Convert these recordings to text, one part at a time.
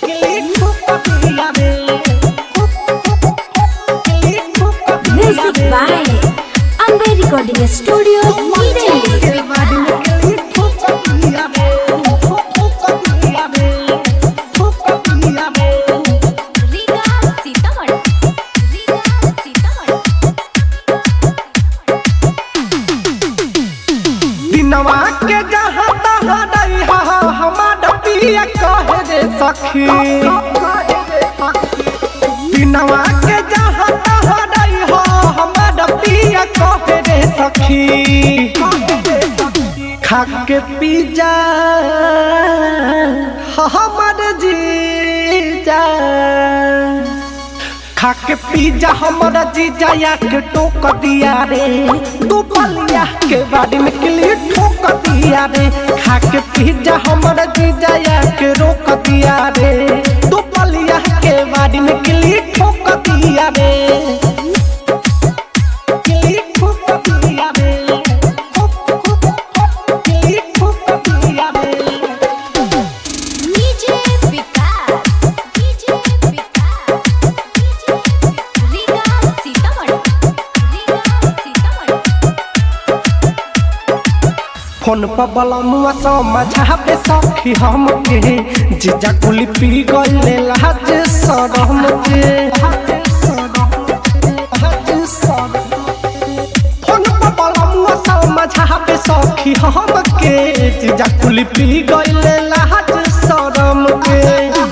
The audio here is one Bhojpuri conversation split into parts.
Music by Amber Recording Studio, दिनवा के जहाँ तहाँ नहीं हमारा पिया कहे रे सखी। दिनवा के जहाँ तहाँ नहीं हमारा पिया कहे रे सखी। खा के पी जा हमर जीजा, खा के पी जा हमारा जीजा या के टोक दिया रे। दो पलिया के बाड़ी में किली ठोक दिया रे। खा के पी जा हमारा जीजा या के रोक दिया रे। दो पलिया के बाड़ी में किली ठोक दिया रे। किली ठोक दिया रे। किली ठोक दिया रे। फोन पर बलमुआ समझावे सखी हमके, जीजा कुली पी गइले लाज शरम के। फोन पर बलमुआ समझावे सखी हमके, जीजा कुली पी गइले लाज शरम के।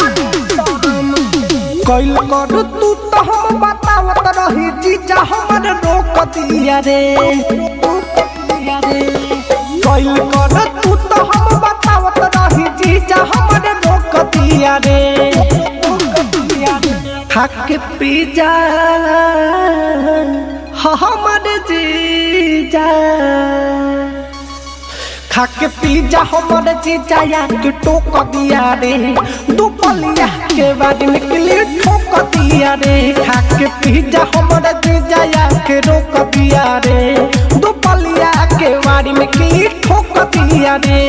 कइल कर तू तो हम बतावत रही, जीजा हमर रोक दिया रे। कइल कर तू तो हम बतावत रही, जीजा हमर रोक दिया रे। खा के पी जा हमर जीजा, खा के पी जा हमर जीजा या के टोक दिया रे। दो पलिया के बाड़ी में किली ठोक दिया रे। खा के पी जा हमर जीजा या के रोक दिया रे। दो पलिया के बाड़ी में किली ठोक दिया रे।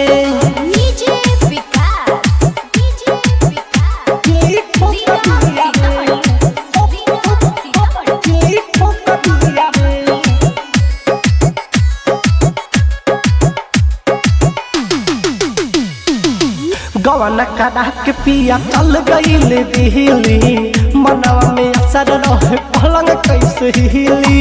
गवन करा के पिया चल गईल दिल्ली, मनवा में असर रहे पलंग कैसे हिली।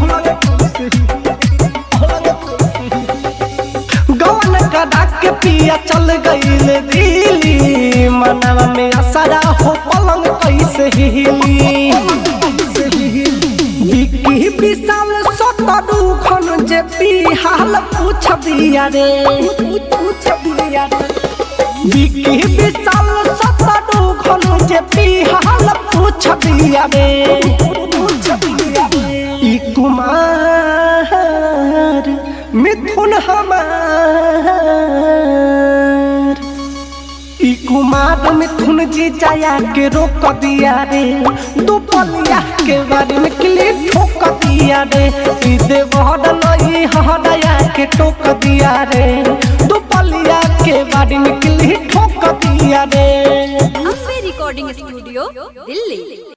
गवन करा के पिया चल गईल दिल्ली, मनवा में असर हो पलंग कैसे हिली। बिकी विशाल सतरू खन जे हाल पूछ दिया रे। बिकी विशाल सतरू खन जे हाल पूछ दिया रे। ई कुमार मिथुन हमार, ई कुमार मिथुन जीजा या के रोक दिया रे। दो पलिया के बाड़ी में किली ठोक दिया रे। ई देवहर नहीं हरया के टोक दिया रे। दो पलिया के बाड़ी में किली ठोक दिया रे। Amber Recording Studio, Delhi।